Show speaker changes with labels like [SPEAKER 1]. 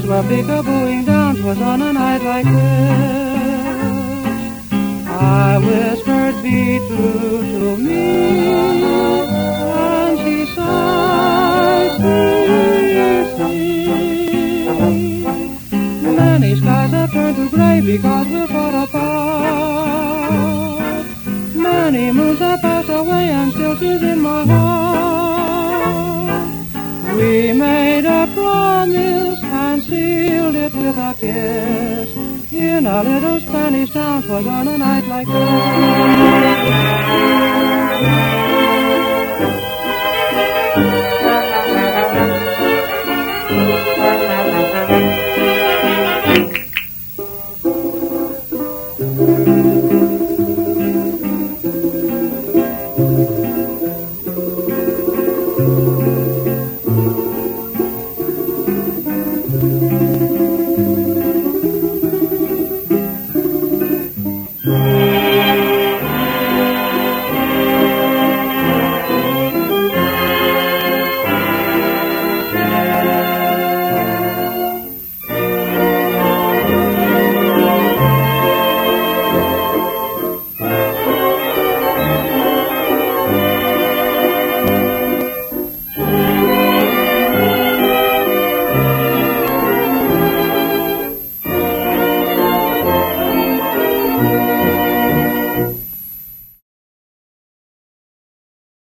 [SPEAKER 1] stars were peekabooing down. 'Twas on a night like this. I whispered, be true to me, and she sighed, see. Many skies have turned to gray because we're far apart. Many moons have passed away and still she's in my heart. We made a promise and sealed it with a kiss in a little Spanish town. 'Twas on a night like this.